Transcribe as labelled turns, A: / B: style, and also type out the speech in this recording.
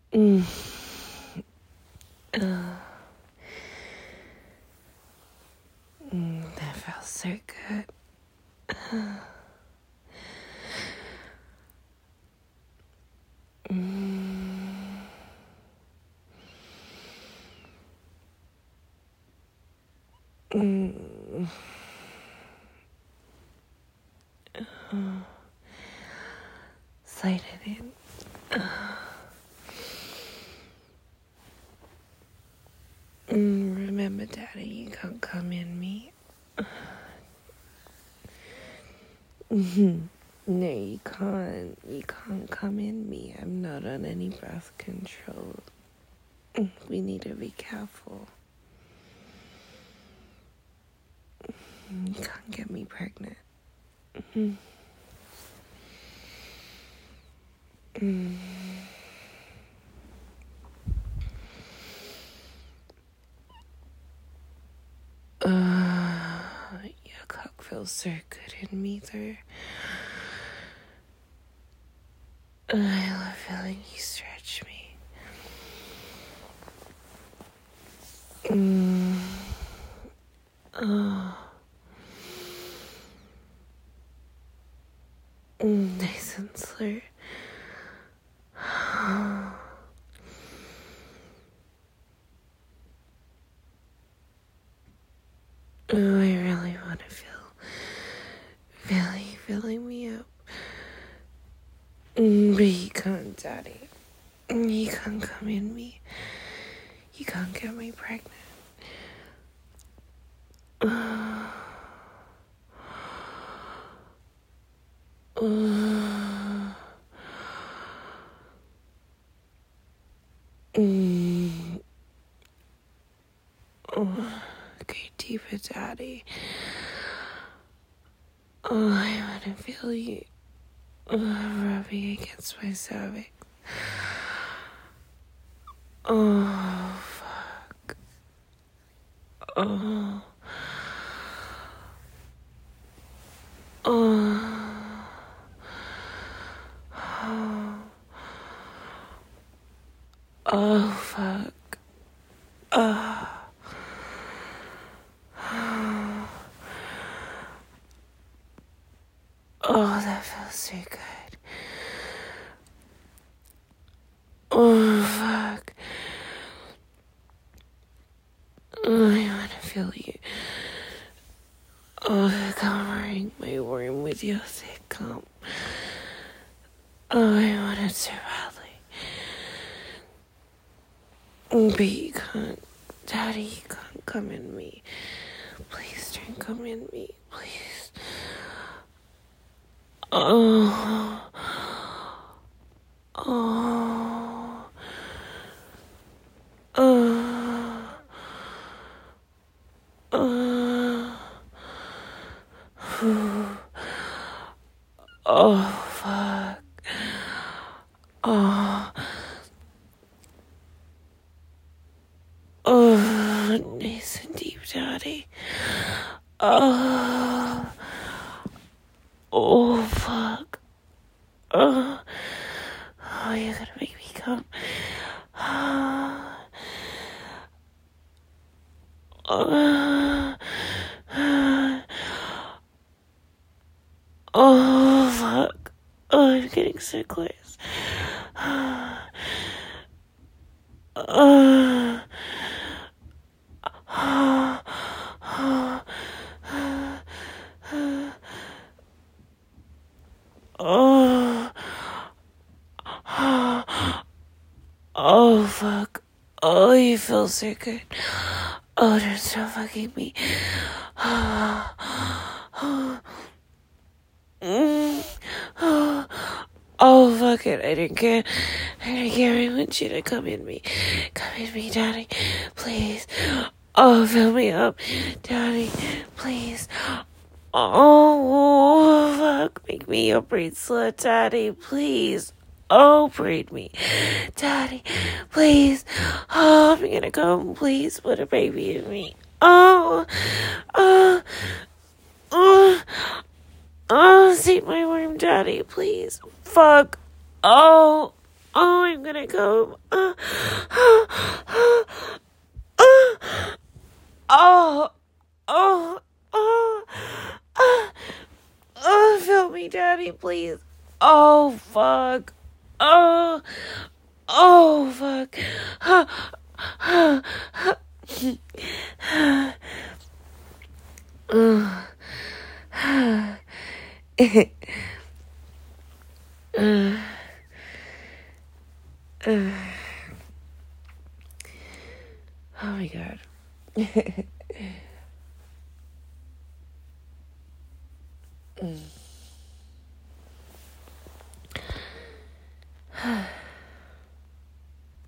A: Mm. Uh, that felt so good. Slide it in. Remember, Daddy, you can't come in me. No, you can't. You can't come in me. I'm not on any birth control. We need to be careful. You can't get me pregnant. Your cock feels so good in me, though. I love feeling you stretch me. Nice and slow. I really want to feel filling me up. But you can't, Daddy. You can't come in me. You can't get me pregnant. Go deeper, Daddy. I want to feel you rubbing against my cervix. Oh, fuck. Oh. Oh, fuck. Oh, that feels so good. Oh, fuck. Oh, I want to feel you. Oh, covering my room with your thick cum. Oh, I want it so badly. But you can't. Daddy, you can't come in me. Please don't come in me. Please. Oh. Oh, fuck. Oh, nice and deep, Daddy. Oh, fuck. Oh, you're gonna make me come. Oh, fuck. Oh, I'm getting so close. Oh, fuck. Oh, you feel so good. Oh, don't stop fucking me. Oh, fuck it. I don't care. I want you to come in me. Come in me, Daddy. Please. Oh, fill me up. Daddy, please. Oh, fuck. Make me your breed slut, Daddy. Please. Oh, breed me. Daddy, please. Oh, I'm gonna come. Please put a baby in me. Save my worm, Daddy, please. Fuck. Oh, I'm I'm gonna go. Oh, oh, oh, help me, Daddy, please. Oh, fuck. Oh, oh, fuck. Oh my God.